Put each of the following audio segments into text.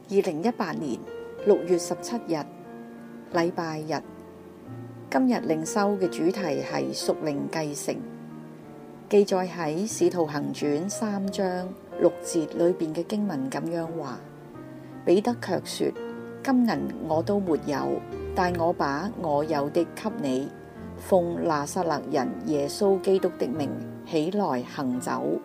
2018年6月17日，禮拜日。今日靈修嘅主題係屬靈繼承，記載喺《使徒行傳》3章6節裏邊嘅經文咁樣話：彼得卻說，金銀我都沒有，但我把我有的給你，奉拿撒勒人耶穌基督的名起來行走。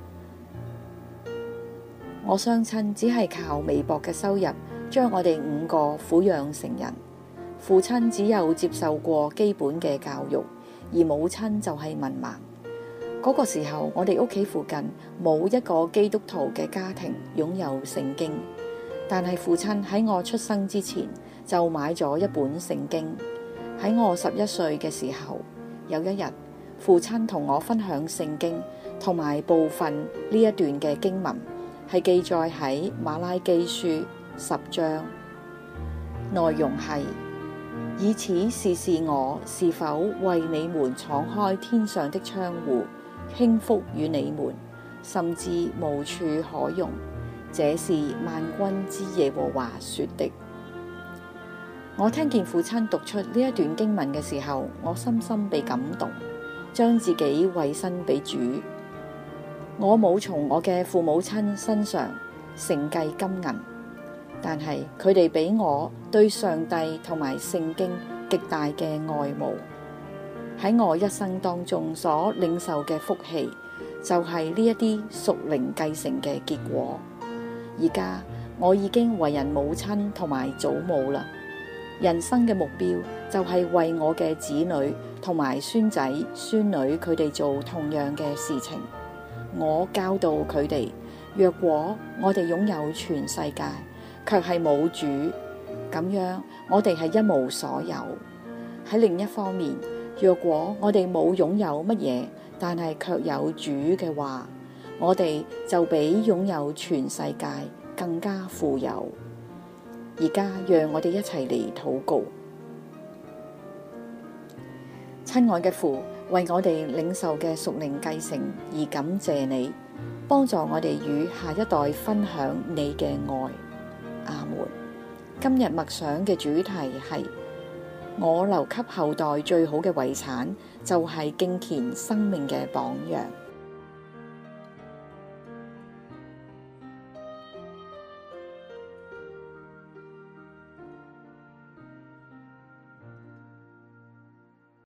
我雙親只係靠微薄嘅收入，將我哋5個撫養成人。父親只有接受過基本嘅教育，而母親就係文盲。嗰個時候，我哋屋企附近冇一個基督徒嘅家庭擁有聖經，但係父親喺我出生之前就買咗一本聖經。喺我11歲嘅時候，有一日，父親同我分享聖經同埋部分呢一段嘅經文，係記載喺馬拉基書10章，內容係：以此試試我是否為你們敞開天上的窗戶，傾福與你們，甚至無處可容。這是萬軍之耶和華說的。我聽見父親讀出呢一段經文嘅時候，我深深被感動，將自己委身俾主。我冇從我嘅父母親身上承繼金銀，但係佢哋俾我對上帝同埋聖經極大嘅愛慕。喺我一生當中所領受嘅福氣，就係呢一啲屬靈繼承嘅結果。而家我已經為人母親同埋祖母啦，人生嘅目標就係為我嘅子女同埋孫仔孫女佢哋做同樣嘅事情。我教導佢哋，若果我哋擁有全世界，卻係冇主，咁樣我哋係一無所有。喺另一方面，若果我哋冇擁有乜嘢，但係卻有主嘅話，我哋就比擁有全世界更加富有。而家讓我哋一齊嚟禱告。親愛嘅父，為我哋領受嘅屬靈繼承而感謝你，幫助我哋與下一代分享你嘅愛。阿門。今日默想嘅主題係：我留給後代最好嘅遺產，就係敬虔生命嘅榜樣。